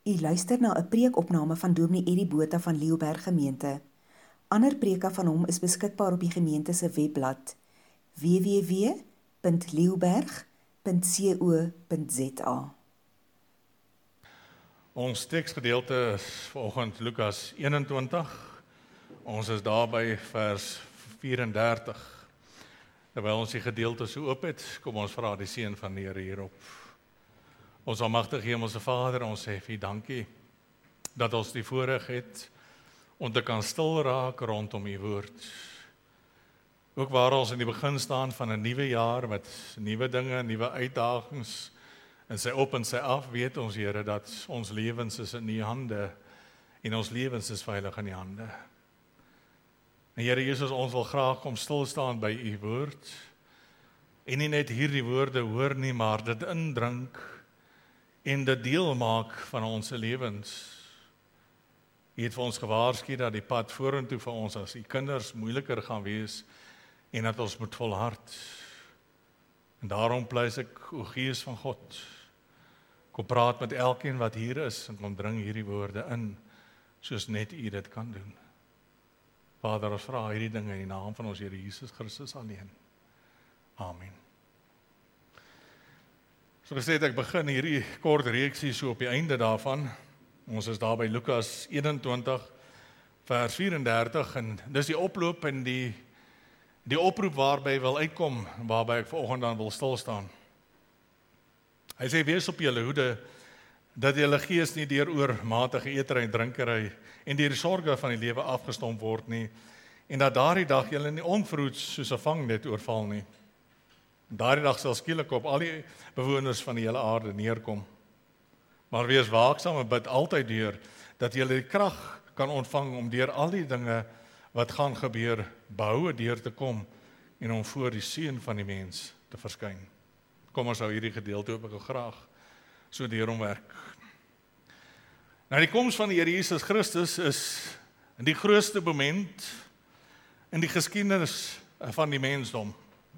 U luister na 'n preekopname van Dominee Eddie Botha van Leeuberg Gemeente. Ander preke van hom is beskikbaar op die gemeente se webblad www.leeuberg.co.za. Ons teksgedeelte is vanoggend Lukas 21. Ons is daar by vers 34. Terwyl ons die gedeelte so oop het, kom ons vra die seën van die Here hierop. Ons almagtige Hemelse Vader, ons sê vir U dankie dat ons die voorreg het om te kan stil raak rondom U woord. Ook waar ons in die begin staan van 'n nuwe jaar met nuwe dinge, nuwe uitdagings en sy op en sy af, weet ons Here dat ons lewens is in U hande en ons lewens is veilig in U hande. En Here Jesus, ons wil graag kom stil staan by U woord en nie net hierdie woorde hoor nie, maar dit indrink en dit deel maak van ons lewens. U het vir ons gewaarsku dat die pad vorentoe vir ons as U kinders moeiliker gaan wees en dat ons moet volhard. En daarom pleis ek, o Gees van God, kom praat met elkeen wat hier is en kom dring hierdie woorde in, soos net U dit kan doen. Vader, ons vra hierdie dinge in die naam van ons Here Jesus Christus alleen. Amen. So gesê, ek begin hierdie kort reeksie so op die einde daarvan. Ons is daar by Lukas 21 vers 34 en dis die oploop en die oproep waarby hy wil uitkom, waarby ek vanoggend dan wil stil staan. Hy sê, wees op julle hoede, dat julle gees nie deur oormatige eetery en drinkery en deur die sorge van die lewe afgestomp word nie, en dat daardie dag julle nie onverhoeds soos 'n vangnet oorval nie. Daardie dag sal skielik op al die bewoners van die hele aarde neerkom. Maar wees waaksaam en bid altyd deur, dat julle die krag kan ontvang om deur al die dinge wat gaan gebeur, behoue deur te kom en om voor die seun van die mens te verskyn. Kom ons hou hierdie gedeelte op, ek wil graag so deur hom werk. Nou die koms van die Here Jesus Christus is die grootste moment in die geskiedenis van die mensdom.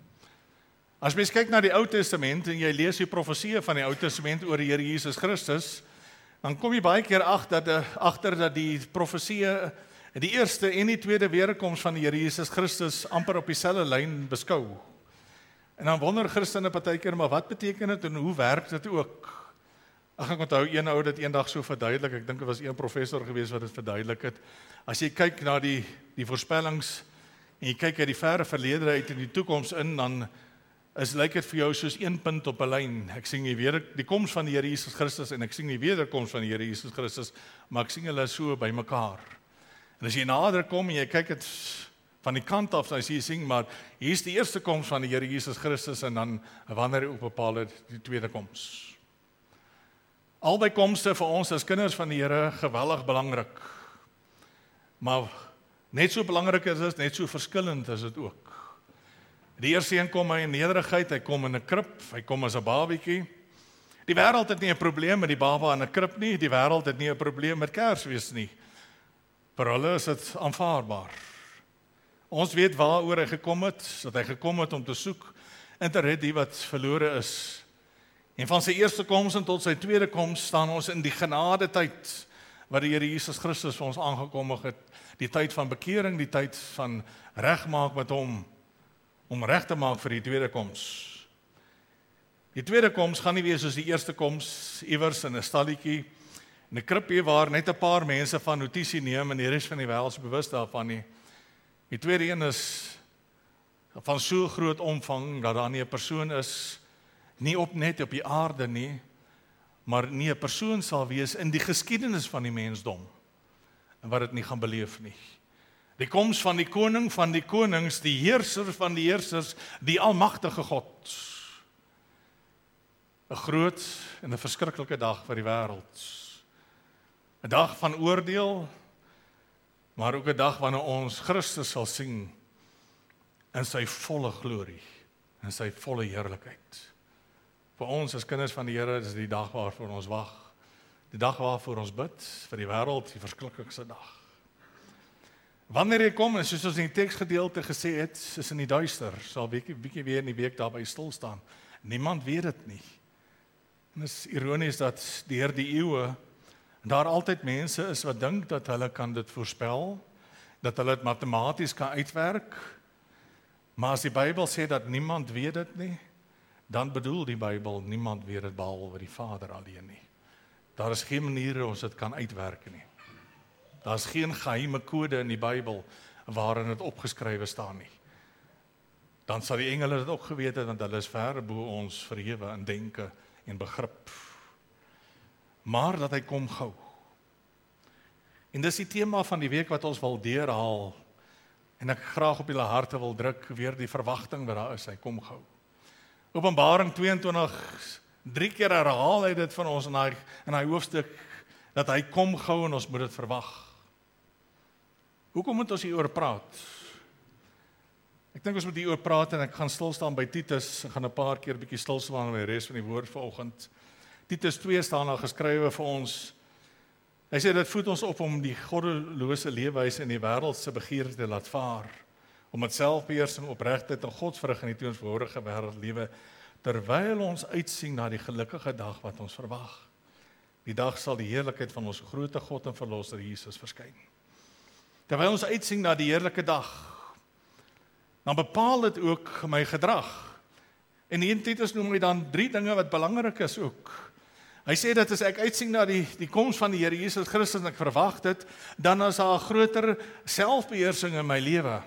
As mens kyk na die Ou Testament en jy lees die profesieë van die Ou Testament oor die Here Jesus Christus, dan kom jy baie keer agter dat die profesieë die eerste en die tweede weerkoms van die Here Jesus Christus amper op dieselfde lyn beskou. En dan wonder Christene partykeer, maar wat beteken dit en hoe werk dit ook? Ek onthou een ou dit eendag so verduidelik, ek dink dit was een professor gewees wat dit verduidelik het. As jy kyk na die voorspellings en jy kyk uit die verre verlede uit in die toekoms in, dan lyk dit vir jou soos een punt op 'n lyn. Ek sien die koms van die Here Jesus Christus en ek sien die wederkoms van die Here Jesus Christus, maar ek sien hulle so by mekaar. En as jy nader kom en jy kyk dit van die kant af, dan sien jy, maar hier is die eerste koms van die Here Jesus Christus en dan wanneer hy ook bepaal het, die tweede koms. Albei komste vir ons as kinders van die Here geweldig belangrik. Maar net so belangrik is dit, net so verskillend is dit ook. Die eerste een kom hy in nederigheid, hy kom in 'n krib, hy kom as 'n babietjie. Die wêreld het nie 'n probleem met die baba in 'n krib nie, die wêreld het nie 'n probleem met Kersfees nie. Vir hulle is dit aanvaarbaar. Ons weet waaroor hy gekom het, dat hy gekom het om te soek en te red die wat verlore is. En van sy eerste koms en tot sy tweede koms staan ons in die genade tyd wat die Here Jesus Christus vir ons aangekondig het. Die tyd van bekering, die tyd van regmaak met hom, om reg te maak vir die tweede koms. Die tweede koms gaan nie wees soos die eerste koms, iewers in 'n stalletjie, in 'n kribie waar net 'n paar mense van notisie neem en die res van die wêreld is bewus daarvan nie. Die tweede een is van so groot omvang dat daar nie 'n persoon is, nie net op die aarde nie, maar nie 'n persoon sal wees in die geskiedenis van die mensdom en wat dit nie gaan beleef nie. Die koms van die koning van die konings, die heerser van die heersers, die almagtige God. 'n groot en 'n verskriklike dag vir die wêreld. 'n dag van oordeel, maar ook 'n dag wanneer ons Christus sal sien in sy volle glorie, in sy volle heerlikheid. Vir ons as kinders van die Here is die dag waarvoor ons wag. Die dag waarvoor ons bid, vir die wêreld, die verskriklikste dag. Wanneer hy kom, en soos ons in die teksgedeelte gesê het, is in die duister, sal bietjie weer in die week daarby stil staan. Niemand weet dit nie. En dit is ironies dat deur die eeue En daar altyd mense is wat dink dat hulle kan dit voorspel, dat hulle dit matematies kan uitwerk, maar as die Bybel sê dat niemand weet dit nie, dan bedoel die Bybel niemand weet dit behalwe die Vader alleen nie. Daar is geen manier hoe ons dit kan uitwerk nie. Daar is geen geheime kode in die Bybel waarin dit opgeskrywe staan nie. Dan sal die engele dit ook geweet het, want hulle is ver bo ons verhewe in denke en begrip. Maar dat hy kom gou. En dis die tema van die week wat ons wil deurhaal, en ek graag op julle harte wil druk, weer die verwagting wat daar is, hy kom gou. Openbaring 22, 3 keer herhaal hy dit van ons in hy hoofstuk, dat hy kom gou en ons moet dit verwag. Hoekom moet ons hieroor praat? Ek dink ons moet hieroor praat en ek gaan stil staan by Titus, ek gaan 'n paar keer bietjie stil staan by die res van die woord vanoggend. Titus 2 staan daar geskrywe vir ons. Hy sê dit voed ons op om die goddelose leefwyse in die wêreld se begeerte te laat vaar, om met selfbeheersing, opregtheid en godsvrug in die teenswoordige wêreld lewe, terwyl ons uitsien na die gelukkige dag wat ons verwag. Die dag sal die heerlikheid van ons grote God en Verlosser Jesus verskyn. Terwyl ons uitsien na die heerlike dag, dan bepaal dit ook my gedrag. En hier in Titus noem hy dan 3 dinge wat belangrik is ook. Hy sê dat as ek uitsien na die koms van die Here Jesus Christus en ek verwag dit, dan is daar 'n groter selfbeheersing in my lewe.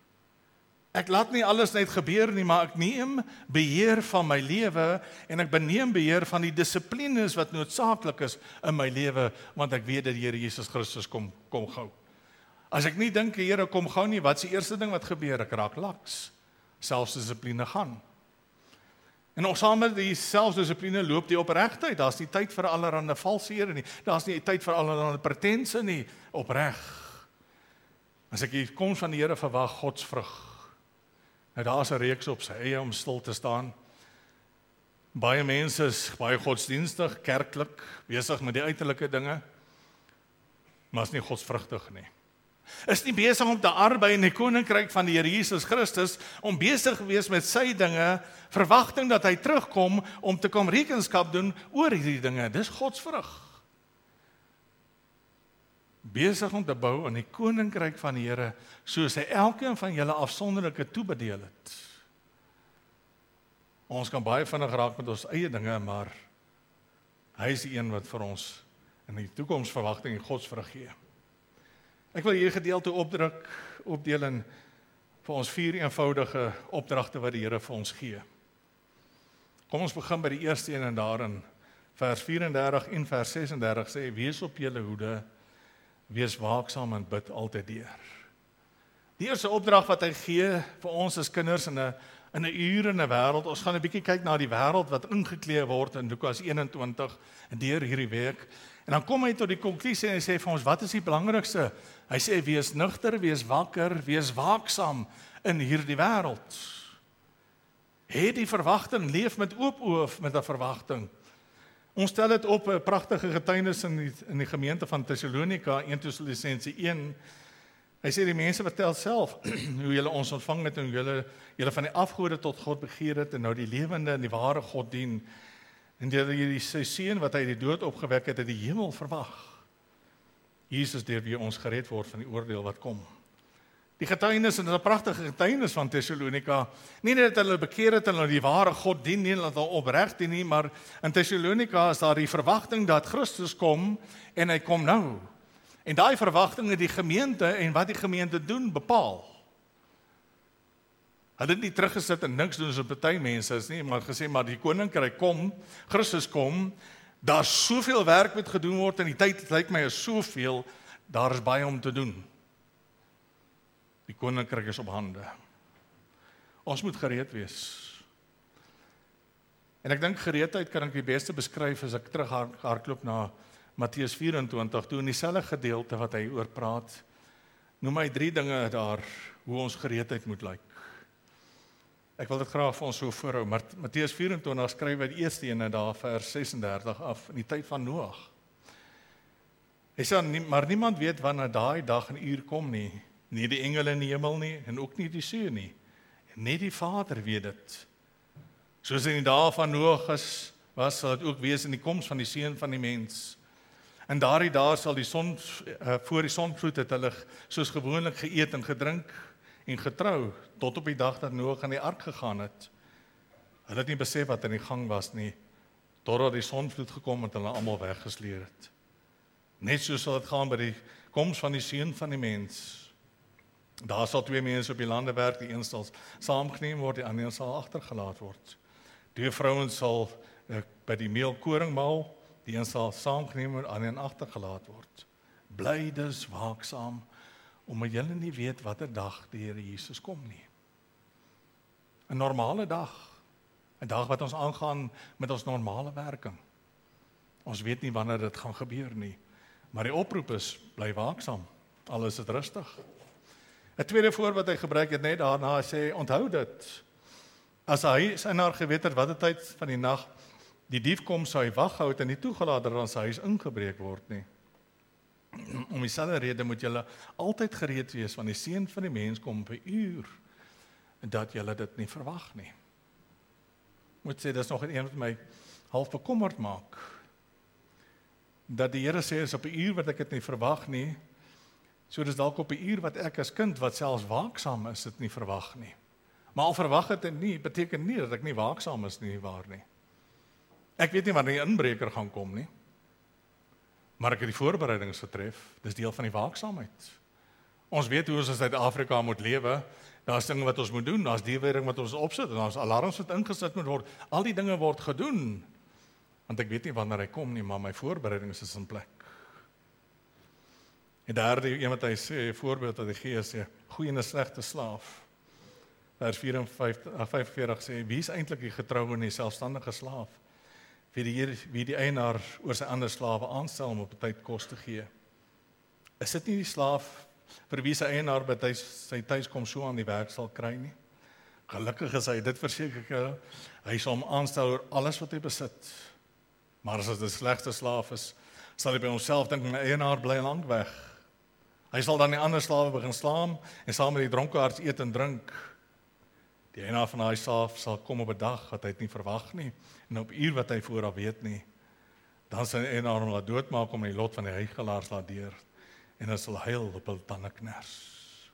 Ek laat nie alles net gebeur nie, maar ek neem beheer van my lewe en ek beneem beheer van die dissiplines wat noodsaaklik is in my lewe, want ek weet dat die Here Jesus Christus kom gou. As ek nie dink die Here kom gou nie, wat is die eerste ding wat gebeur? Ek raak laks. Selfdissipline gaan. En ook saam met die selfdissipline loop die opregtheid. Daar's nie tyd vir allerlei valsehede nie. Daar's nie tyd vir allerlei pretense nie. Opreg. As ek die koms van die Here verwag, godsvrug. Nou daar's 'n reeks op sy eie om stil te staan. Baie mense is baie godsdienstig, kerklik, besig met die uiterlike dinge, maar is nie godsvrugtig nie. Is nie besig om te arbei in die koninkryk van die Here Jesus Christus, om besig gewees met sy dinge, verwagting dat hy terugkom om te kom rekenskap doen oor hierdie dinge. Dis godsvrug. Besig om te bou aan die koninkryk van die Here, soos hy elkeen van julle afsonderlike toebedeel het. Ons kan baie vinnig raak met ons eie dinge, maar hy is die een wat vir ons in die toekomsverwagting en godsvrug gee. Ek wil hier gedeelte opdeel in vir ons 4 eenvoudige opdragte wat die Here vir ons gee. Kom ons begin by die eerste een en daarin, vers 34 en vers 36 sê, wees op julle hoede, wees waaksaam en bid altyd deur. Die eerste opdrag wat hy gee vir ons as kinders in 'n uur in 'n wêreld, ons gaan 'n bietjie kyk na die wêreld wat ingeklee word in Lukas 21 deur hierdie week. En dan kom hy tot die konklusie en hy sê vir ons, wat is die belangrikste? Hy sê, wees nugter, wees wakker, wees waaksaam in hierdie wêreld. Het die verwagting, leef met oop oë met 'n verwagting. Ons stel dit op 'n pragtige getuienis in die gemeente van Thessalonika, 1 Tessalonisense 1. Hy sê die mense vertel self hoe julle ons ontvang het en hoe julle van die afgode tot God begeer het en nou die lewende en die ware God dien. En deur die sy seun wat hy die dood opgewek het, die hemel verwag. Jesus deur wie ons gered word van die oordeel wat kom. Die getuienis, en dit is 'n pragtige getuienis van Thessalonika. Nie net dat hulle bekeer het en hulle die ware God dien nie, dat hulle opreg dien nie, maar in Thessalonika is daar die verwagting dat Christus kom en hy kom nou. En daai verwagting het die gemeente en wat die gemeente doen bepaal. Hulle het nie teruggesit en niks doen soos party mense is nie, maar gesê maar die koninkryk kom, Christus kom, daar soveel werk moet gedoen word en die tyd lyk my is soveel, daar is baie om te doen. Die koninkryk is op hande. Ons moet gereed wees. En ek dink gereedheid kan ek die beste beskryf as ek terug hardloop na Matteus 24, toe in dieselfde gedeelte wat hy oor praat, noem hy 3 dinge daar, hoe ons gereedheid moet lyk. Ek wil dit graag vir ons so voorhou, maar Matteus 24 skryf hy die eerste ene daar, vers 36 af, in die tyd van Noag. Hy sê, maar niemand weet wanneer daai dag en uur kom nie, nie die engele in die hemel nie, en ook nie die seun nie, net die Vader weet dit. Soos in die dae van Noag was, sal dit ook wees in die koms van die seun van die mens. In daardie dae sal die son voor die sonvloed het hulle soos gewoonlik geëet en gedrink en getrou tot op die dag dat Noag in die ark gegaan het. Hulle het nie besef wat in die gang was nie, totdat die sonvloed gekom het en hulle almal weggesleer het. Net so sal dit gaan by die koms van die seun van die mens. Daar sal 2 mense op die lande werk, die een sal saamgeneem word, die ander sal agtergelaat word. 2 vrouens sal by die meelkoring maal, die een sal saamgeneem word, die ander agtergelaat word. Bly dus waaksaam, omdat julle nie weet watter dag die Here Jesus kom nie. 'n normale dag, 'n dag wat ons aangaan met ons normale werking. Ons weet nie wanneer dit gaan gebeur nie, maar die oproep is, bly waaksaam, al is dit rustig. 'n tweede voorbeeld wat hy gebruik het net daarna, hy sê, onthou dit, as hy sy naar geweet het watter tyd van die nag die dief kom, sou hy waghou het en nie toegelaat dat aan sy huis ingebreek word nie. Om dieselfde rede moet julle altyd gereed wees, want die seun van die mens kom op 'n uur dat julle dit nie verwag nie. Moet sê, dis nog een wat my half bekommerd maak. Dat die Here sê, is op 'n uur wat ek dit nie verwag nie, so dis dalk op 'n uur wat ek as kind, wat selfs waaksaam is, dit nie verwag nie. Maar al verwag het dit nie, beteken nie dat ek nie waaksaam is nie, waar nie. Ek weet nie wanneer die inbreker gaan kom nie, maar ek het die voorbereidings getref, dis deel van die waaksaamheid. Ons weet hoe ons in Suid-Afrika moet lewe, daar's dinge wat ons moet doen, daar's dierwering wat ons opsit, en daar's alarms wat ingesit moet word, al die dinge word gedoen, want ek weet nie wanneer hy kom nie, maar my voorbereidings is in plek. En derde, een wat hy sê, voorbeeld wat hy gee, sê, goeie en 'n slegte slaaf. Vers 45 sê, wie is eintlik die getroue en die selfstandige slaaf? Wie die eienaar oor sy ander slawe aanstel om op tyd kos te gee. Is dit nie die slaaf vir wie sy eienaar by sy tuiskom so aan die werk sal kry nie? Gelukkig is hy, dit verseker ek, hy sal hom aanstel oor alles wat hy besit. Maar as dit 'n slegte slaaf is, sal hy by homself dink, my eienaar bly lank weg. Hy sal dan die ander slawe begin slaan en saam met die dronkaards eet en drink. Die eienaar van daai slaaf sal kom op 'n dag wat hy dit nie verwag nie, en op 'n uur wat hy vooraf weet nie. Dan sal die eienaar hom laat doodmaak om die lot van die huigelaars laat deur, en hy sal huil op hul tande kners.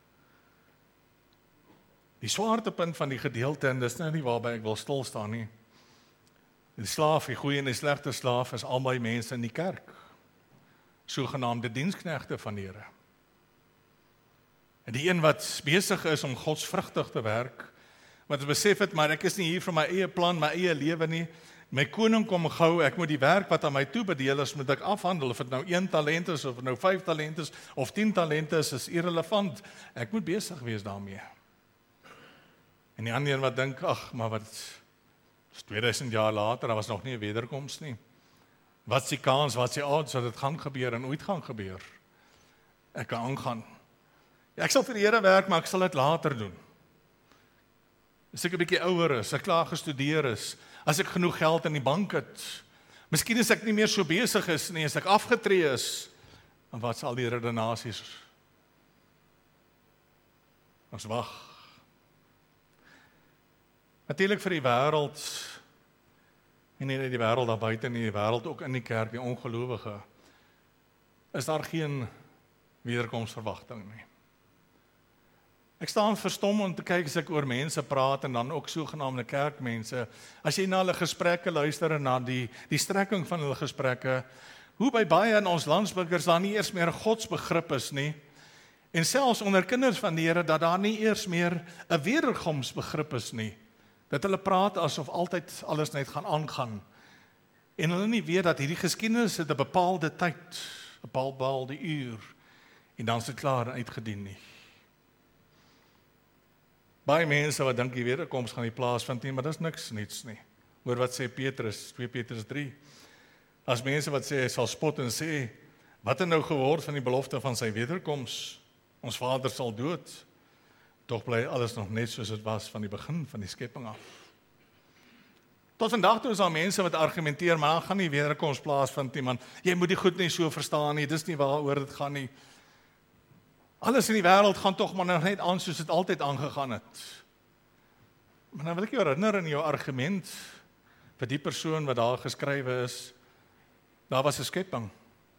Die swaartepunt van die gedeelte, en dis nou nie waarby ek wil stil staan nie. Die slaaf, die goeie en die slegte slaaf, is albei mense in die kerk, sogenaamde diensknegte van die Here. En die een wat besig is om godsvrugtig te werk, wat besef het, maar ek is nie hier vir my eie plan, my eie lewe nie, my koning kom gou, ek moet die werk wat aan my toebedeel is, moet ek afhandel, of dit nou 1 talent is, of dit nou 5 talente is, of 10 talente is irrelevant, ek moet besig wees daarmee. En die ander een wat dink, ag, maar wat is 2000 jaar later, daar was nog nie 'n wederkoms nie. Wat is die kans, wat is die odds dat dit gaan gebeur en ooit gaan gebeur? Ek kan aangaan. Ja, ek sal vir die Here werk, maar ek sal dit later doen. As ek 'n bietjie ouer is, ek klaar gestudeer is, as ek genoeg geld in die bank het, miskien as ek nie meer so besig is nie, as ek afgetree is, en wat sal die redenasies? Ons wag. Natuurlik vir die wêreld, en nie net die wêreld daar buite nie, die wêreld ook in die kerk, die ongelowige, is daar geen wederkomsverwagting nie. Ek staan verstom om te kyk as ek oor mense praat, en dan ook sogenaamde kerkmense, as jy na hulle gesprekke luister en na die strekking van hulle gesprekke, hoe by baie in ons landsburgers daar nie eers meer 'n godsbegrip is nie, en selfs onder kinders van die Here, dat daar nie eers meer 'n wederkomsbegrip is nie, dat hulle praat asof altyd alles net gaan aangaan, en hulle nie weet dat hierdie geskiedenis het 'n bepaalde tyd, 'n bepaalde uur, en dan is dit klaar en uitgedien nie. Baie mense wat dink die wederkoms gaan nie plaasvind nie, maar dis niks niets nie. Hoor wat sê Petrus, 2 Petrus 3. As mense wat sê, hy sal spot en sê, wat het nou geword van die belofte van sy wederkoms? Ons Vader sal dood. Tog bly alles nog net soos dit was van die begin van die skepping af. Tot vandag toe is daar mense wat argumenteer, maar gaan nie wederkoms plaasvind nie, man. Jy moet die goed nie so verstaan nie, dis nie waaroor dit gaan nie. Alles in die wêreld gaan tog maar net aan soos dit altyd aangegaan het. Maar nou wil ek jou herinner in jou argument vir die persoon wat daar geskrywe is, daar was 'n skepping.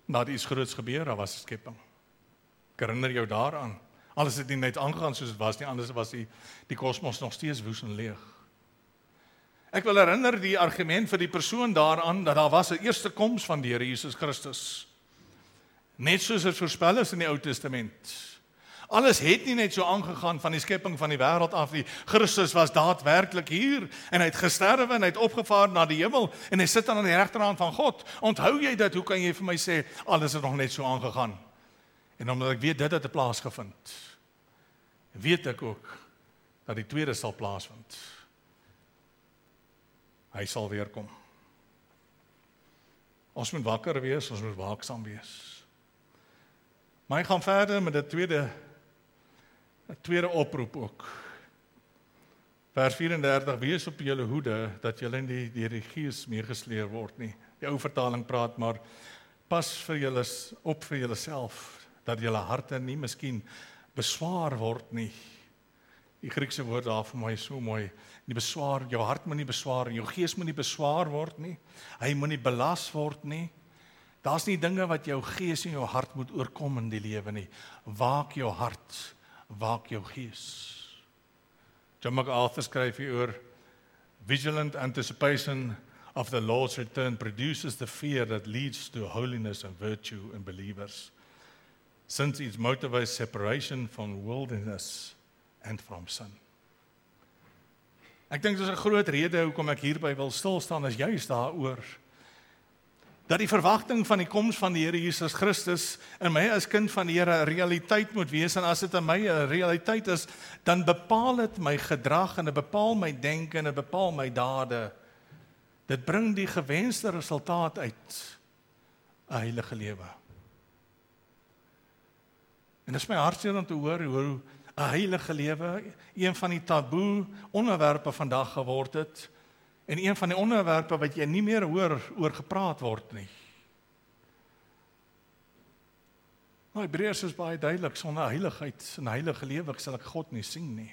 nadat iets groots gebeur, daar was 'n skepping. Ek herinner jou daaraan. Alles het nie net aangegaan soos dit was nie, anders was die kosmos nog steeds woes en leeg. Ek wil herinner die argument vir die persoon daaraan, dat daar was 'n eerste koms van die Here Jesus Christus. Net soos dit voorspel is in die Ou Testament. Alles het nie net so aangegaan van die skepping van die wêreld af nie. Christus was daadwerklik hier en hy het gesterwe en hy het opgevaar na die hemel en hy sit aan die regterhand van God. Onthou jy dit? Hoe kan jy vir my sê alles het nog net so aangegaan? En omdat ek weet dit het plaasgevind, weet ek ook dat die tweede sal plaasvind. Hy sal weer kom. Ons moet wakker wees, ons moet waaksaam wees. Maar hy gaan verder met 'n tweede oproep ook. Vers 34, wees op julle hoede, dat julle nie deur die Gees meegesleer word nie. Die ou vertaling praat maar, pas op vir julleself, dat julle harte nie miskien beswaar word nie. Die Griekse woord daar vir my is so mooi. Nie beswaar, jou hart moet nie beswaar, jou gees moet nie beswaar word nie. Hy moet nie belas word nie. Daar's nie dinge wat jou gees en jou hart moet oorkom in die lewe nie. Waak jou hart, waak jou gees. John MacArthur skryf hieroor, vigilant anticipation of the Lord's return produces the fear that leads to holiness and virtue in believers, since it motivates separation from worldliness and from sin. Ek dink dis 'n groot rede hoekom ek hierby wil stil staan, is juist daaroor dat die verwagting van die koms van die Here Jesus Christus in my as kind van die Here 'n realiteit moet wees, en as dit in my 'n realiteit is, dan bepaal dit my gedrag en dit bepaal my denke en dit bepaal my dade. Dit bring die gewenste resultaat uit, 'n heilige lewe. En dit is my hartseer om te hoor hoe 'n heilige lewe een van die taboe onderwerpe vandag geword het, en een van die onderwerpe wat jy nie meer hoor oor gepraat word nie. Nou, Hebreërs is baie duidelik, sonder heiligheid en heilige lewe sal ek God nie sien nie.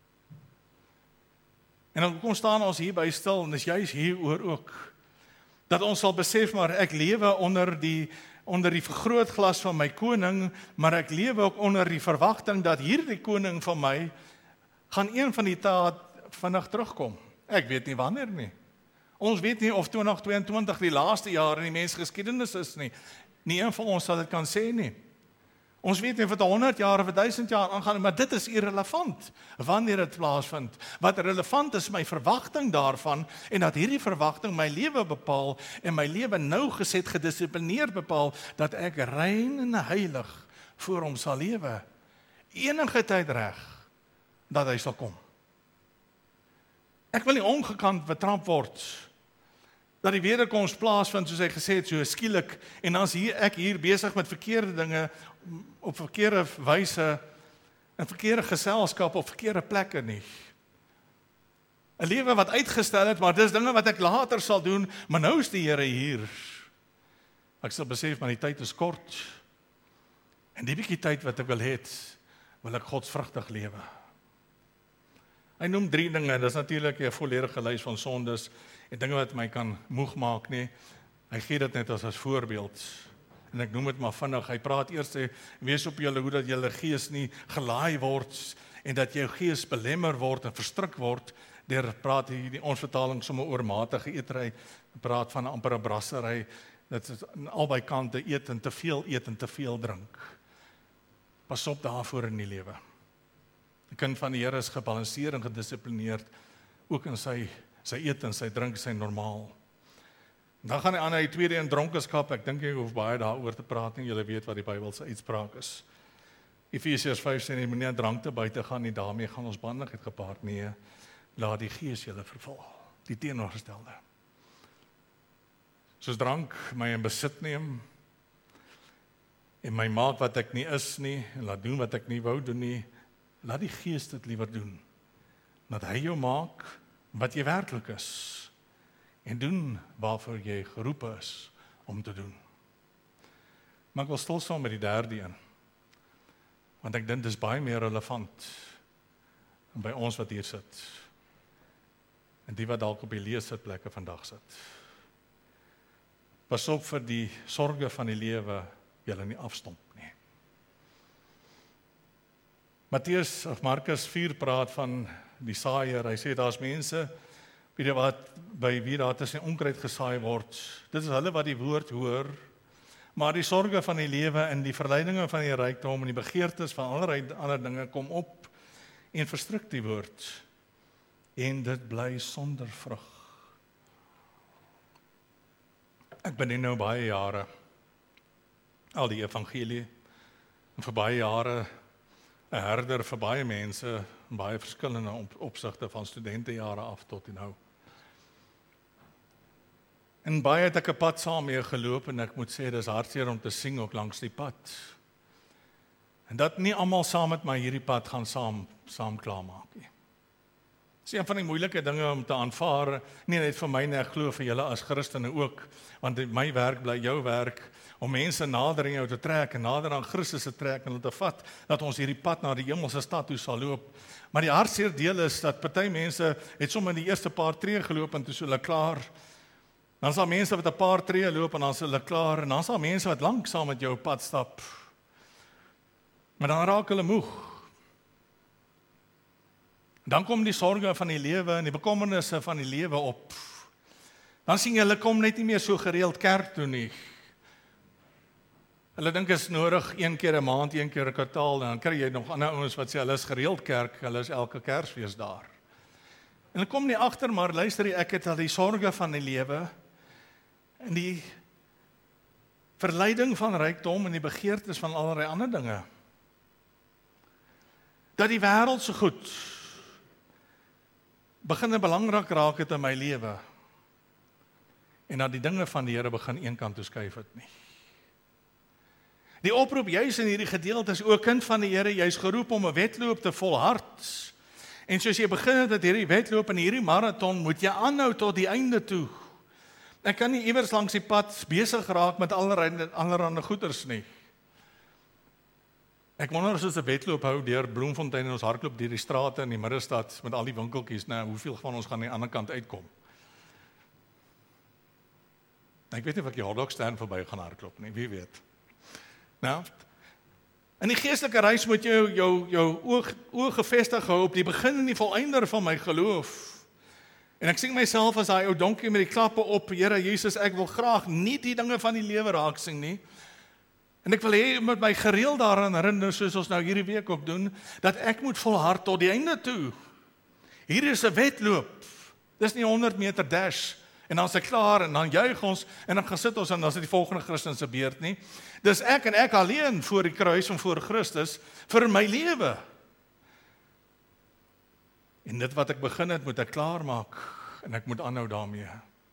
En dan kom staan ons hier by stil, en is juist hieroor ook, dat ons sal besef, maar ek lewe onder die vergrootglas van my koning, maar ek lewe ook onder die verwagting dat hierdie koning van my gaan een van die dae vinnig terugkom. Ek weet nie wanneer nie. Ons weet nie of 2022 die laaste jaar in die mensgeskiedenis is nie. Nie een van ons sal dit kan sê nie. Ons weet nie of dit 100 jaar of 1000 jaar aangaan, maar dit is irrelevant wanneer dit plaasvind. Wat relevant is my verwagting daarvan, en dat hierdie verwagting my lewe bepaal en my lewe nougeset gedissiplineerd bepaal, dat ek rein en heilig voor hom sal lewe. Enige tyd reg dat hy sal kom. Ek wil nie ongekant betrap word dat die wederkoms plaasvind, soos hy gesê het, so skielik, en dan is ek hier besig met verkeerde dinge, op verkeerde wyse, in verkeerde geselskap, op verkeerde plekke nie. 'n Lewe wat uitgestel het, maar dis dinge wat ek later sal doen, maar nou is die Here hier. Ek sal besef, maar die tyd is kort, en die bietjie tyd wat ek wil hê, wil ek godsvrugtig lewe. Hy noem 3 dinge, dis natuurlik 'n volledige lys van sondes, en dinge wat my kan moeg maak nie. Hy gee dit net as voorbeeld, en ek noem dit maar vinnig. Hy praat eers, wees op julle hoede dat julle gees nie gelaai word, en dat jou gees belemmer word en verstrik word, deur praat hier die ons vertaling sommer oormatige eetery, praat van amper 'n brassery, dat is aan albei kante eet en te veel drink. Pas op daarvoor in die lewe. Die kind van die Here is gebalanseerd en gedissiplineerd, ook in sy eet en sy drink, sy normaal. Dan gaan hy aan die tweede in dronkenskap. Ek dink jy hoef baie daaroor te praat nie, julle weet wat die Bybel se uitspraak is. Efesiërs 5 sê nie, moenie aan drank te buite gaan nie, daarmee gaan ons bandigheid gepaard. Nee, laat die Gees julle vervul, die teenoorgestelde. Soos drank my in besit neem, en my maak wat ek nie is nie, en laat doen wat ek nie wou doen nie, laat die Gees dit liewer doen. Laat hy jou maak wat jy werklik is, en doen waarvoor jy geroepe is om te doen. Maar ek wil stil staan met die derde een, want ek dink dit is baie meer relevant by ons wat hier sit, en die wat dalk op die leesitplekke vandag sit. pas op vir die sorge van die lewe julle nie afstomp nie. Matteus of Markus 4 praat van die saaier. Hy sê daar's mense by wie daar tussen onkruid gesaai word. Dit is hulle wat die woord hoor, maar die sorge van die lewe en die verleidinge van die rykdom en die begeertes van allerlei ander dinge kom op en verstrik die woord. En dit bly sonder vrug. Ek bedien nou baie jare al die evangelie en vir baie jare 'n herder vir baie mense in baie verskillende opsigte van studentejare af tot nou. En baie het ek 'n pad saam mee geloop en ek moet sê dis hartseer om te sien ook langs die pad. En dat nie almal saam met my hierdie pad gaan saam klaarmaak nie. Dis een van die moeilike dinge om te aanvaar, nie net vir my nie, ek glo vir julle as Christene ook, want my werk bly jou werk, om mense nader aan jou te trek en nader aan Christus te trek en hulle te vat, dat ons hierdie pad na die hemelse stad toe sal loop. Maar die hartseer deel is dat party mense het sommer die eerste paar tree geloop en toe is hulle klaar. Dan is daar mense wat 'n paar tree loop en dan is hulle klaar, en dan is daar mense wat lank saam met jou pad stap. Maar dan raak hulle moeg. Dan kom die sorge van die lewe en die bekommernisse van die lewe op. Dan sien jy hulle kom net nie meer so gereeld kerk toe nie. Hulle dink is nodig een keer 'n maand, een keer 'n kwartaal, en dan kry jy nog ander ouens wat sê hulle is gereeld kerk, hulle is elke Kersfees daar. En hulle kom nie agter, maar luister, ek het al die sorge van die lewe en die verleiding van rykdom en die begeertes van allerlei ander dinge. Dat die wêreld so goed begin belangrik raak het in my lewe. En dat die dinge van die Here begin eenkant toe skuif het nie. Die oproep juis in hierdie gedeelte is ook kind van die Here, jy's geroep om 'n wedloop te volhard. En soos jy begin het met hierdie wedloop en hierdie maraton, moet jy aanhou tot die einde toe. Ek kan nie iewers langs die pad besig raak met allerlei goeders nie. Ek wonder as ons 'n wedloop hou deur Bloemfontein en ons hardloop deur die strate in die middestad met al die winkeltjies, nou hoeveel van ons gaan aan die ander kant uitkom? Ek weet nie of ek die hotdogstand verby gaan hardloop nie, wie weet. Nou, in die geestelike reis moet jy jou oog gefestig hou op die begin en die volëinder van my geloof. En ek sien myself as daai ou donkie met die klappe op, Here Jesus, ek wil graag nie die dinge van die lewe raak sien nie. En ek wil hê met my gereeld daaraan herinner, soos ons nou hierdie week ook doen, dat ek moet volhard tot die einde toe. Hier is 'n wedloop. Dis nie 100 meter dash en dan is ek klaar en dan juig ons en dan gaan sit ons en dan is dit die volgende Christen se beurt nie. Dis ek en ek alleen voor die kruis en voor Christus vir my lewe. En dit wat ek begin het, moet ek klaar maak en ek moet aanhou daarmee.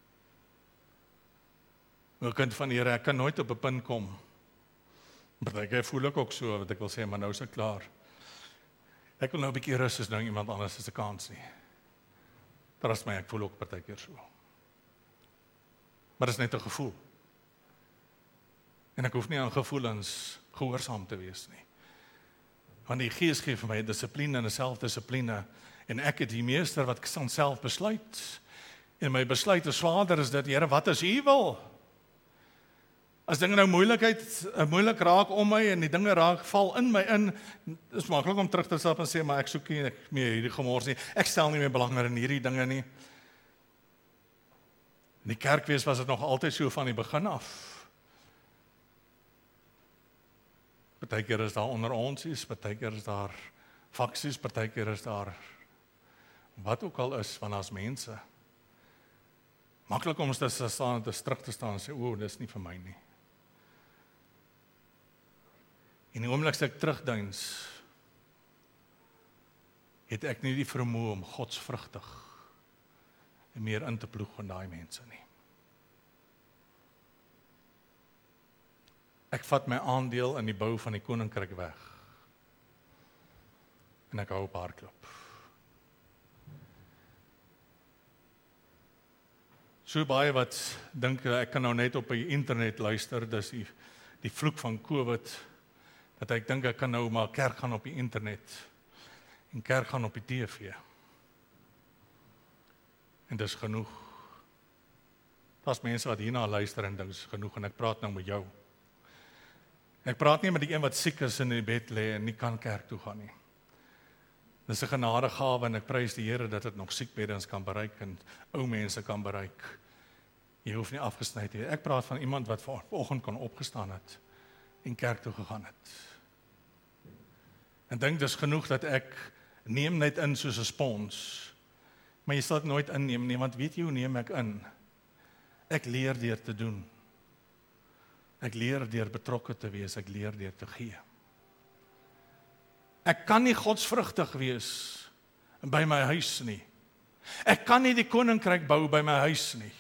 O kind van die Here, ek kan nooit op 'n punt kom. Maar ek voel ook so, wat ek wil sê, maar nou is ek klaar. Ek wil nou 'n bietjie rus, is nou iemand anders se kans nie. Trust my, ek voel ook partykeer so. Maar dit is net 'n gevoel. En ek hoef nie aan gevoelens gehoorsaam te wees nie. Want die Gees gee vir my dissipline en 'n selfdissipline. En ek het die meester wat ek self besluit. En my besluit as Vader is dit, Here, wat is U wil? As dinge nou moeilik raak om my en die dinge val in my in, is maklik om terug te stap en sê, maar ek soek nie meer hierdie gemors nie. Ek stel nie meer belang in hierdie dinge nie. In die kerkwees was dit nog altyd so van die begin af. Partykeer is daar onder ons, partykeer is daar faksies, partykeer is daar wat ook al is, want as mense. Maklik om te staan en te strik te staan en sê, o, dis nie vir my nie. En die oomblik as ek terugduins, het ek nie die vermoë om godsvrugtig en meer in te ploeg van daai mense nie. Ek vat my aandeel in die bou van die koninkryk weg. En ek hou op hardloop. So baie wat dink ek kan nou net op die internet luister, dis die vloek van COVID, dat ek dink ek kan nou maar kerk gaan op die internet en kerk gaan op die TV. En dis genoeg. Daar's mense wat hierna luister en dink dis genoeg en ek praat nou met jou. Ek praat nie met die een wat siek is in die bed lê en nie kan kerk toe gaan nie. Dis 'n genadegawe en ek prys die Here dat dit nog siekbeddens kan bereik en ou mense kan bereik. Jy hoef nie afgesny te wees. Ek praat van iemand wat vanoggend kon opgestaan het en kerk toe gegaan het. En dink dis genoeg dat ek neem net in soos 'n spons. Maar jy sal dit nooit inneem nie, want weet jy hoe neem ek in? Ek leer deur te doen. Ek leer deur betrokke te wees, ek leer deur te gee. Ek kan nie godsvrugtig wees by my huis nie. Ek kan nie die koninkryk bou by my huis nie.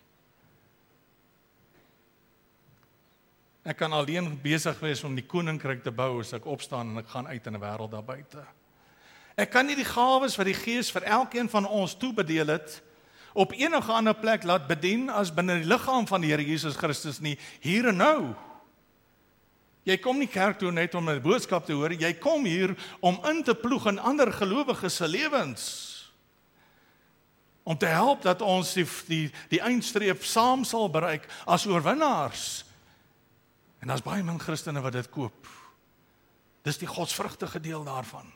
Ek kan alleen besig wees om die koninkryk te bou as ek opstaan en ek gaan uit in 'n wêreld daar buite. Ek kan nie die gawes wat die Gees vir elkeen van ons toebedeel het, op enige ander plek laat bedien as binne die liggaam van die Here Jesus Christus nie, hier en nou. Jy kom nie kerk toe net om 'n boodskap te hoor, jy kom hier om in te ploeg in ander gelowiges se lewens. Om te help dat ons die eindstreep saam sal bereik as oorwinnaars. En daar's baie min Christene wat dit koop. Dis die godsvrugtige deel daarvan.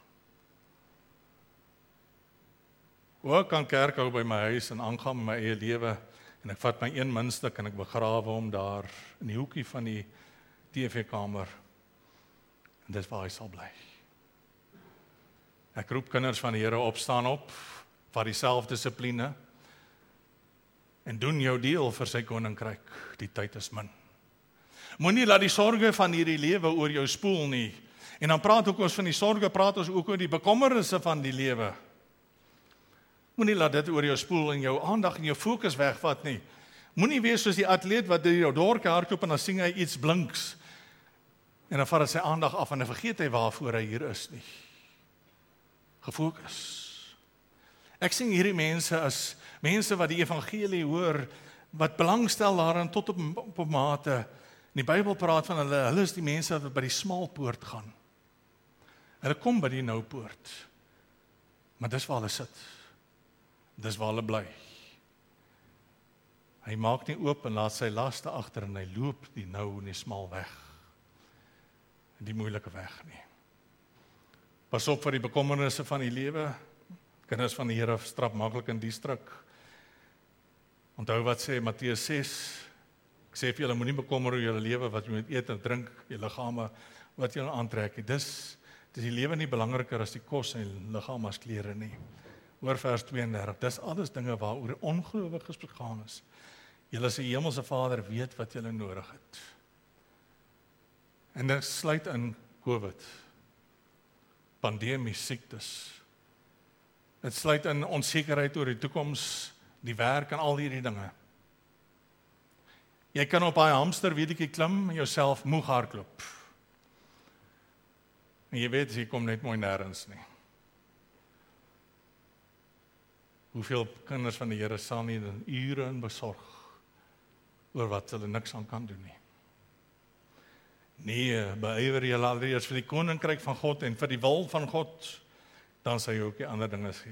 Ek kan kerk hou by my huis en aangaan met my eie lewe en ek vat my een muntstuk en ek begrawe hom daar in die hoekie van die TV-kamer. En dis waar hy sal bly. Ek roep kinders van die Here op, staan op, vat die selfdissipline en doen jou deel vir sy koninkryk. Die tyd is min. Moenie laat die sorge van hierdie lewe oor jou spoel nie. En dan praat ook ons van die sorge, praat ons ook oor die bekommernisse van die lewe. Moenie laat dit oor jou spoel en jou aandag en jou fokus wegvat nie. Moenie wees soos die atleet wat deur jou dorpie hardloop en dan sien hy iets blinks. En dan vat hy sy aandag af en dan vergeet hy waarvoor hy hier is nie. Gefokus. Ek sien hierdie mense as mense wat die evangelie hoor, wat belangstel daarin tot op 'n mate. Die Bybel praat van hulle is die mense wat by die smal poort gaan. Hulle kom by die nou poort. Maar dis waar hulle sit. Dis waar hulle bly. Hy maak nie oop en laat sy laste agter en hy loop die nou en die smal weg. Die moeilike weg nie. Pas op vir die bekommernisse van die lewe. Kinders van die Here strap maklik in die struik. Onthou wat sê Matteus 6. Ek sê vir julle, moenie bekommer oor julle lewe, wat jy moet eet en drink, julle liggame, wat julle aantrek. Dis die lewe nie belangriker as die kos en die liggaam as klere nie. Oor vers 32, dis alles dinge waaroor ongelowiges begaan is. Julle se hemelse Vader weet wat julle nodig het. En dit sluit in COVID, pandemie, siektes. Dit sluit in onsekerheid oor die toekoms, die werk en al hierdie dinge. Jy kan op daai hamsterwieltjie klim en jouself moeg hardloop. En jy weet, jy kom net mooi nêrens nie. Hoeveel kinders van die Here sal nie dan ure in besorg oor wat hulle niks aan kan doen nie. Nee, beywer julle allereers vir die koninkryk van God en vir die wil van God, dan sal jy ook die ander dinge gee.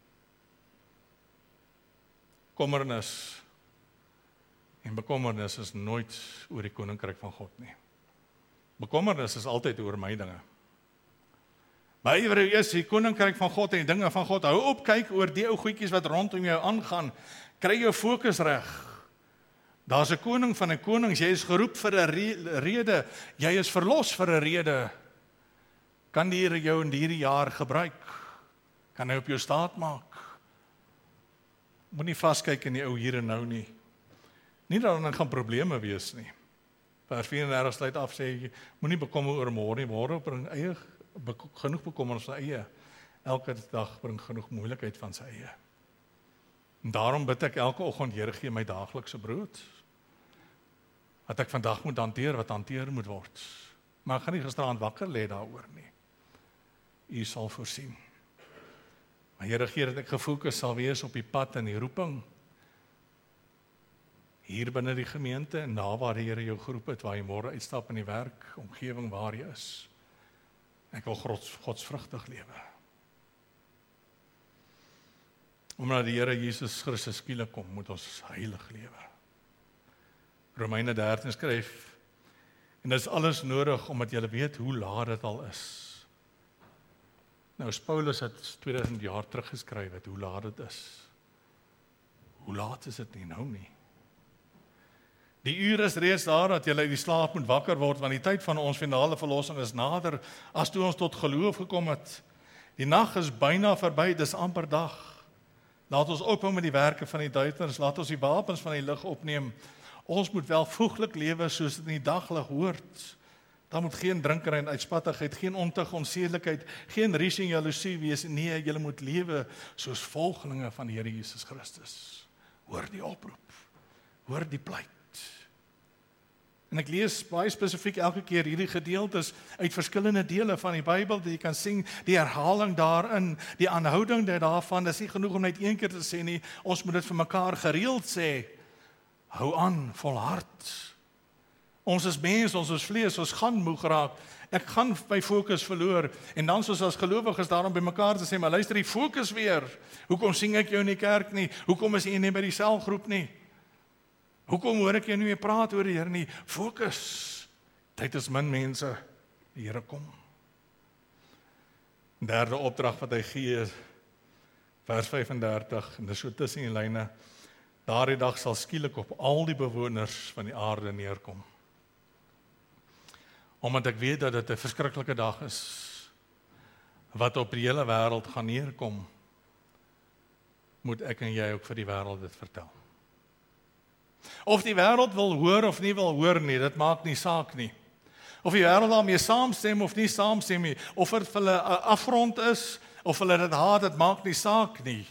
Kommernis en bekommernis is nooit oor die koninkryk van God nie. Bekommernis is altyd oor my dinge. Beywer eers die koninkryk van God en die dinge van God. Hou op kyk oor die ou goedjies wat rondom jou aangaan. Kry jou fokus reg. Daar's 'n koning van 'n konings. Jy is geroep vir 'n rede. Jy is verlos vir 'n rede. Kan die Here jou in hierdie jaar gebruik? Kan hy op jou staat maak? Moenie vaskyk in die ou hier en nou nie. Nie dat dan gaan probleme wees nie. Vers 34 sluit af sê, moenie bekommer oor môre nie. Môre bring genoeg bekommernis van sy eie. Elke dag bring genoeg moeilikheid van sy eie. En daarom bid ek elke oggend, Here, gee my daaglikse brood. Dat ek vandag moet hanteer wat hanteer moet word. Maar ek gaan nie gisteraand wakker lê daaroor nie. U sal voorsien. Maar Here, gee dat ek gefokus sal wees op die pad en die roeping. Hier binne die gemeente en daar waar die Here jou geroep het, waar jy môre uitstap in die werk, omgewing waar jy is. Ek wil godsvrugtig lewe. Omdat die Here Jesus Christus skielik kom, moet ons heilig lewe. Romeine 13 skryf, en dit is alles nodig, omdat julle weet hoe laat dit al is. Nou, Paulus het 2000 jaar terug geskryf het, hoe laat dit is. Hoe laat is dit nie, nou nie. Die uur is reeds daar, dat julle uit die slaap moet wakker word, want die tyd van ons finale verlossing is nader, as toe ons tot geloof gekom het. Die nag is byna verby, dis amper dag. Laat ons ophou met die werke van die duisternis, laat ons die wapens van die lig opneem. Ons moet welvoeglik lewe soos dit in die daglig hoort. Daar moet geen drinkery en uitspattigheid, geen ontug, onsedelikheid, geen risie en jaloesie wees. Nee, julle moet lewe soos volgelinge van die Here Jesus Christus. Hoor die oproep, hoor die pleit. En ek lees baie spesifiek elke keer hierdie gedeeltes uit verskillende dele van die Bybel, dat jy kan sien die herhaling daarin, die aanhouding daarvan, is nie genoeg om net een keer te sê nie, ons moet dit vir mekaar gereeld sê. Hou aan, volhard. Ons is mens, ons is vlees, ons gaan moeg raak. Ek gaan my fokus verloor. En dan soos as gelowiges daarom by mekaar te sê, maar luister, die fokus weer. Hoekom sien ek jou in die kerk nie? Hoekom is jy nie by die selgroep nie? Hoekom hoor ek jou nie meer praat oor die Here nie? Fokus. Tyd is min mense. Die Here kom. Derde opdrag wat hy gee, vers 35, en dis so tussen die lyne. Daardie dag sal skielik op al die bewoners van die aarde neerkom. Omdat ek weet dat dit 'n verskriklike dag is, wat op die hele wêreld gaan neerkom, moet ek en jy ook vir die wêreld dit vertel. Of die wêreld wil hoor of nie wil hoor nie, dit maak nie saak nie. Of die wêreld daarmee saamstem of nie saamstem nie, of dit vir hulle 'n afgrond is, of hulle dit haat, dit maak nie saak nie.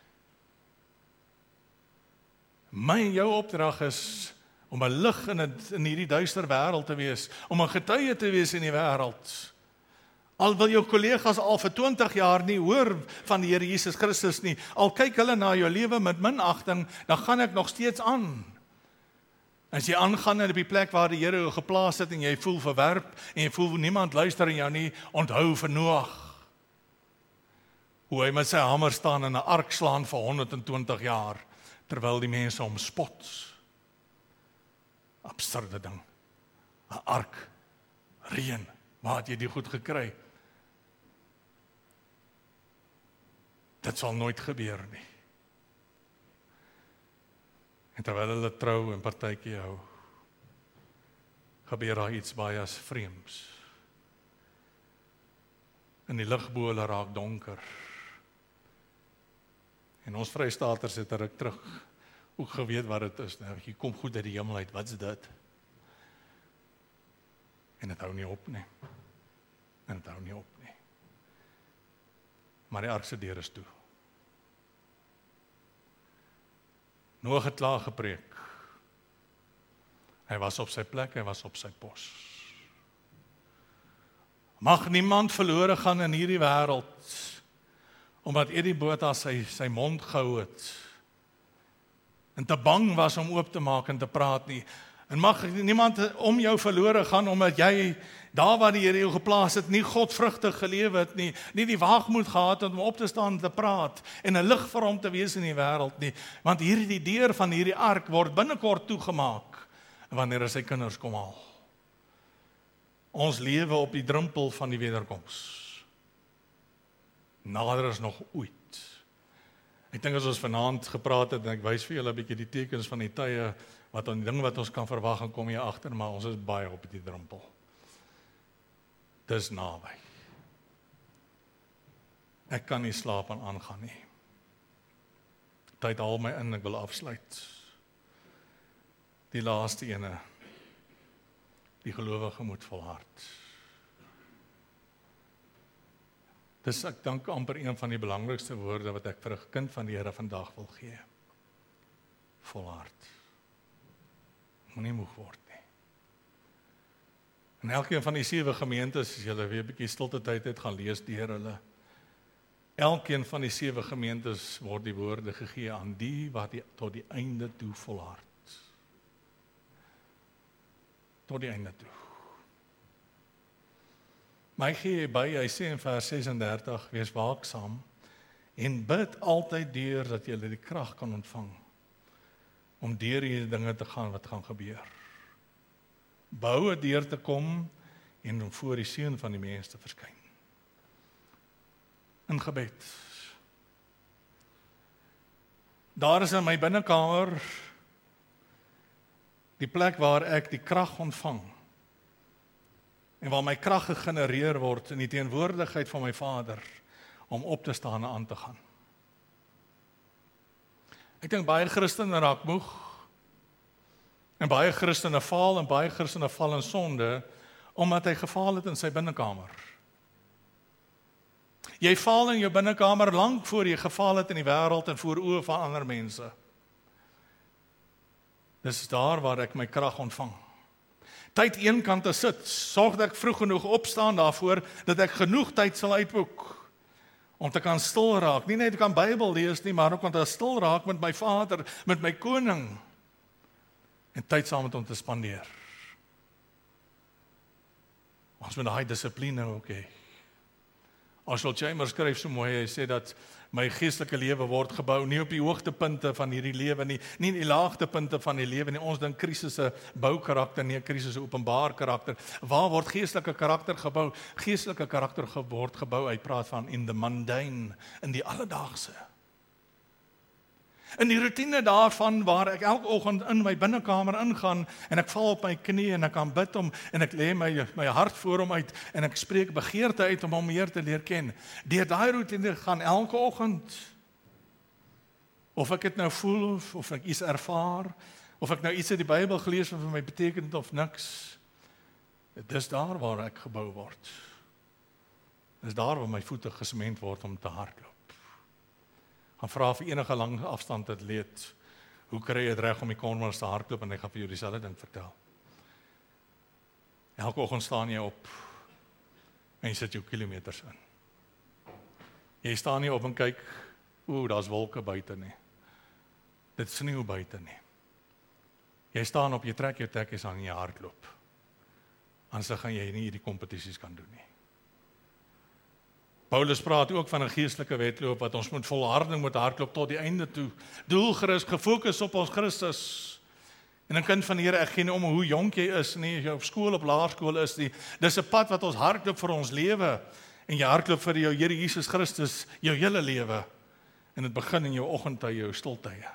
My en jou opdrag is om 'n lig in hierdie duister wêreld te wees, om 'n getuie te wees in die wêreld. Al wil jou kollegas al vir 20 jaar nie hoor van die Here Jesus Christus nie, al kyk hulle na jou lewe met minagting, dan gaan ek nog steeds aan. As jy aangaan op die plek waar die Here jou geplaas het en jy voel verwerp en jy voel niemand luister in jou nie, onthou vir Noag. Hoe hy met sy hamer staan en 'n ark slaan vir 120 jaar, terwyl die mense hom spot. Absurde ding. 'n Ark, reën, waar het jy die goed gekry? Dit sal nooit gebeur nie. En terwyl hulle trou en partytjie hou, gebeur daar iets baie vreemds. En die lig bo hulle raak donker. En ons Vrystaaters het 'n ruk terug ook geweet wat dit is. Nou, jy kom goed uit die hemel uit, wat is dit? En dit hou nie op nie. En dit hou nie op nie. Maar die ark se deur is toe. Noag het klaar gepreek. Hy was op sy plek, hy was op sy pos. Mag niemand verlore gaan in hierdie wêreld, omdat Eddie Botha sy mond gehou het, en te bang was om oop te maak en te praat nie. En mag niemand om jou verlore gaan, omdat jy, daar waar die Here jou geplaas het, nie godvrugtig gelewe het nie, nie die waagmoed gehad het om op te staan en te praat, en 'n lig vir hom te wees in die wêreld nie, want hierdie deur van hierdie ark word binnekort toegemaak, wanneer sy kinders kom haal. Ons lewe op die drempel van die wederkoms. Nader is nog ooit. Ek dink as ons vanaand gepraat het, en ek wys vir julle 'n bietjie die tekens van die tye, wat die ding wat ons kan verwag, en kom hier agter, maar ons is baie op die drempel. Dis naby. Ek kan nie slaap en aangaan nie. Tyd haal my in, ek wil afsluit. Die laaste ene, die gelowige moet volhard. Dis ek dink amper een van die belangrikste woorde wat ek vir 'n kind van die Here vandag wil gee. Volhard. Moenie moeg word nie. En elkeen van die 7 gemeentes, as julle weer 'n bietjie stilte tyd het, gaan lees deur hulle. Elkeen van die 7 gemeentes word die woorde gegee aan die wat tot die einde toe volhard. Tot die einde toe. Maar hy gee by, hy sê in vers 36, wees waaksaam en bid altyd deur dat jy die krag kan ontvang om deur hierdie dinge te gaan wat gaan gebeur. behoue deur te kom en om voor die Seun van die mens te verskyn. In gebed. Daar is in my binnekamer die plek waar ek die krag ontvang en waar my krag gegenereer word in die teenwoordigheid van my Vader om op te staan en aan te gaan. Ek dink baie Christene raak moeg en baie Christene faal en baie Christene val in sonde omdat hy gefaal het in sy binnekamer. Jy faal in jou binnekamer lank voor jy gefaal het in die wêreld en voor oë van ander mense. Dis daar waar ek my krag ontvang. Tyd eenkant te sit, sorg dat ek vroeg genoeg opstaan daarvoor, dat ek genoeg tyd sal uitboek, om te kan stil raak, nie net te kan Bybel lees nie, maar ook om te stil raak met my Vader, met my koning, en tyd saam met hom te spandeer. Ons moet daai dissipline ook hê. Oswald Chambers skryf so mooi, hy sê dat my geestelike lewe word gebou nie op die hoogtepunte van hierdie lewe nie, nie in die laagtepunte van die lewe nie. Ons dink krisisse bou karakter, nie krisisse openbaar karakter. Waar word geestelike karakter gebou? Geestelike karakter word gebou, hy praat van in the mundane, in die alledaagse. In die routine daarvan waar ek elke oggend in my binnekamer ingaan en ek val op my knie en ek aanbid hom en ek lê my hart voor hom uit en ek spreek begeerte uit om hom meer te leer ken. Deur daai routine gaan elke oggend. Of ek dit nou voel of ek iets ervaar of ek nou iets uit die Bybel gelees wat vir my beteken of niks. Dis daar waar ek gebou word. Dis daar waar my voete gesement word om te hardloop. Gaan vra vir enige lang afstand atleet, hoe kry jy dit reg om die kilometers te hardloop en hy gaan vir jou dieselfde ding vertel. Elke oggend staan jy op en jy sit jou kilometers in. Jy staan nie op en kyk, daar's wolke buite nie. Dit sneeu buite nie. Jy staan op, jy trek jou tekkies aan en jy hardloop. Anders gaan jy nie hierdie kompetisies kan doen nie. Paulus praat ook van 'n geestelike wedloop wat ons moet volharding moet hardloop tot die einde toe. Doelgerig, gefokus op ons Christus. En 'n kind van die Here, ek gee nie om hoe jonk jy is nie, jy op skool of laerskool is nie. Dis 'n pad wat ons hardloop vir ons lewe en jy hardloop vir jou Here Jesus Christus jou hele lewe. En dit begin in jou oggendtye, jou stiltye.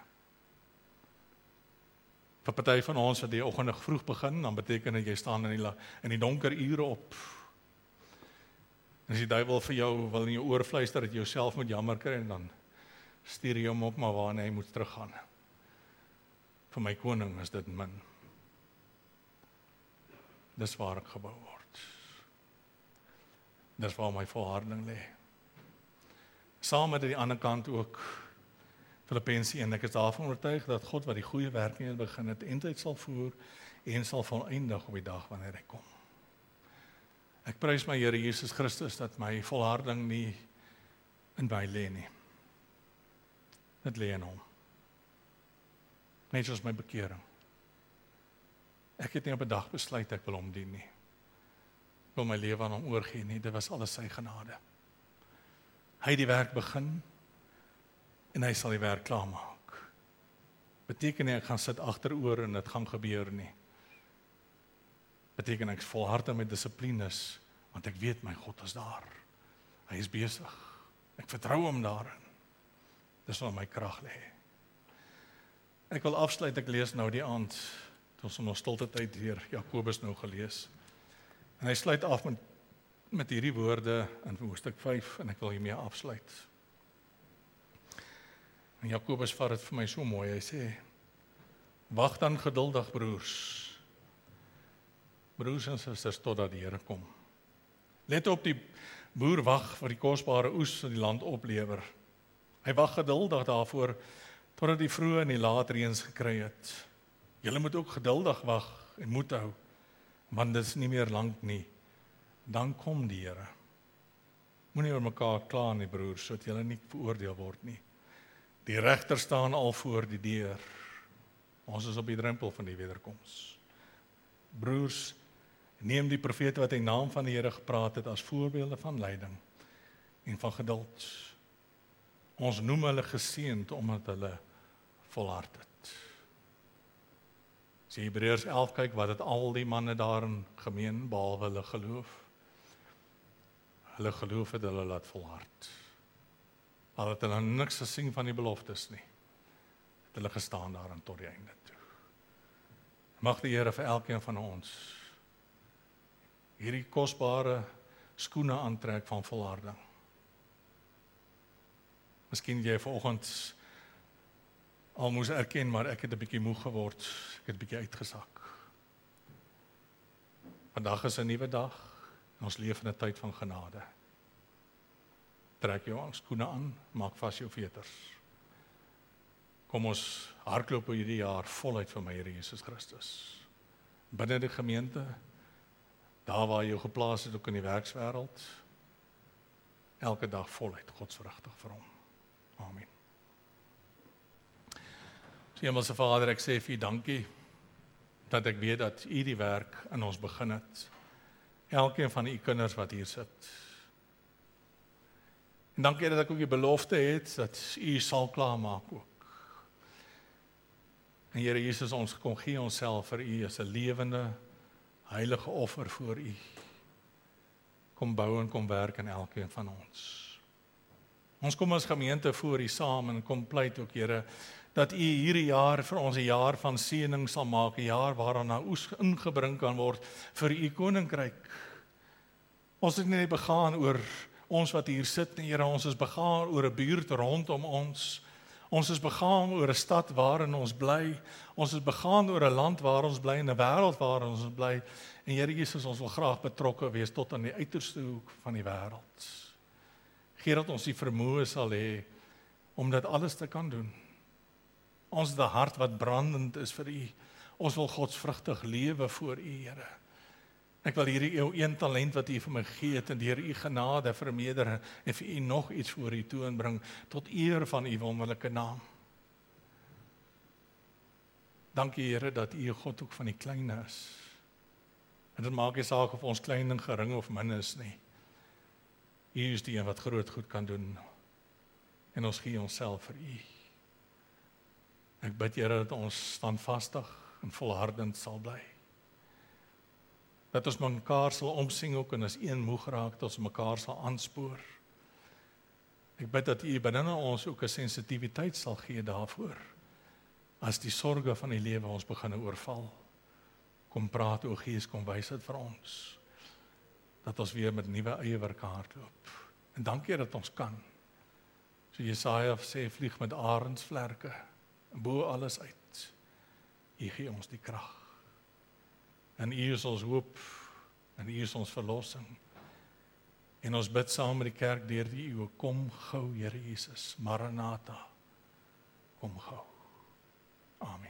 Vir party van ons wat die oggend vroeg begin, dan beteken dit jy staan in die donker ure op. As die duiwel vir jou wil in jou oor fluister dat jy jouself moet jammer kry en dan stuur jy hom op maar waarna hy moet teruggaan. Vir my koning is dit min. Dis waar ek gebou word. Dis waar my volharding lê. Saam met die ander kant ook Filippense 1, ek is daarvan oortuig dat God wat die goeie werk in begin het, eintlik sal voer en sal volëindig op die dag wanneer hy kom. Ek prys my Here Jesus Christus dat my volharding nie in my lê nie. Dit lê in hom. Net soos my bekering. Ek het nie op 'n dag besluit ek wil hom dien nie. Ek wil my lewe aan hom oorgee nie, dit was alles sy genade. Hy het die werk begin en hy sal die werk klaarmaak. Beteken nie ek gaan sit agteroor en dit gaan gebeur nie. Beteken ek volhard met dissiplines, want ek weet my God is daar. Hy is besig. Ek vertrou hom daarin. Dis waar my krag lê. Ek wil afsluit, ek lees nou die aand, toe ons in ons stilte tyd deur Jakobus nou gelees. En hy sluit af met hierdie woorde in hoofstuk 5 en ek wil hiermee afsluit. En Jakobus vat dit vir my so mooi, hy sê, wag dan geduldig broers en susters totdat die Here kom. Let op, die boer wag vir die kosbare oes wat die land oplewer. Hy wag geduldig daarvoor totdat die vroeë en die laat reëns gekry het. Julle moet ook geduldig wag en moed hou, want dit is nie meer lank nie. Dan kom die Here. Moenie oor mekaar kla nie, broers, sodat julle nie veroordeel word nie. Die regter staan al voor die deur. Ons is op die drempel van die wederkoms. Broers, neem die profete wat in naam van die Here gepraat het as voorbeelde van lyding en van geduld. Ons noem hulle geseënd omdat hulle volhard het. As jy Hebreërs 11 kyk, wat het al die manne daarin gemeen, behalwe hulle geloof? Hulle geloof het hulle laat volhard. Al het hulle niks gesien van die beloftes nie, het hulle gestaan daarin tot die einde toe. Mag die Here vir elkeen van ons hierdie kosbare skoene aantrek van volharding. Miskien jy vanoggend al moes erken, maar ek het 'n bietjie moeg geword, ek het 'n bietjie uitgesak. Vandag is 'n nuwe dag, en ons leef in 'n tyd van genade. Trek jou skoene aan, maak vas jou veters. Kom ons hardloop hierdie jaar voluit vir my Here Jesus Christus. Binne die gemeente, daar waar jy geplaas het ook in die werkswêreld, elke dag voluit godsvrugtig vir hom. Amen. Hemelse Vader, ek sê vir U dankie dat ek weet dat U die werk in ons begin het. Elkeen van U kinders wat hier sit. En dankie dat ek ook die belofte het dat U sal klaarmaak ook. En Here Jesus, ons kom gee onsself vir U as 'n lewende, heilige offer voor U. Kom bou en kom werk in elkeen van ons. Ons kom as gemeente voor U saam en kom pleit ook, Here, dat U hierdie jaar vir ons 'n jaar van seëning sal maak, 'n jaar waaraan na oes ingebring kan word vir U koninkryk. Ons het nie begaan oor ons wat hier sit nie, Here, ons is begaan oor 'n buurt rondom ons. Ons is begaan oor 'n stad waarin ons bly. Ons is begaan oor 'n land waar ons bly en 'n wêreld waar ons bly. En Here Jesus, ons wil graag betrokke wees tot aan die uiterste hoek van die wêreld. Gee dat ons die vermoë sal hê om dit alles te kan doen. Ons het 'n hart wat brandend is vir U. Ons wil godsvrugtig lewe voor U, Here. Ek wil hierdie een talent wat U vir my gee het en deur U genade vermeerder en vir U nog iets voor U toe inbring tot eer van U wonderlike naam. Dankie, Here, dat U God ook van die kleine is. En dit maak nie saak of ons klein en gering of min is nie. U is die een wat groot goed kan doen. En ons gee onsself vir U. Ek bid, Here, dat ons standvastig en volhardend sal bly. Dat ons mekaar sal omsien ook en as een moeg raak, dat ons mekaar sal aanspoor. Ek bid dat U binne ons ook 'n sensitiwiteit sal gee daarvoor. As die sorge van die lewe ons begin oorval, kom praat, o Gees, kom wys dit vir ons. Dat ons weer met nuwe ywer kan hardloop. En dankie dat ons kan. So Jesaja sê, vlieg met arendsvlerke, bo alles uit. U gee ons die krag. En U is ons hoop, en U is ons verlossing. En ons bid saam met die kerk deur die eeue, kom gou, Here Jesus, Maranatha, kom gou. Amen.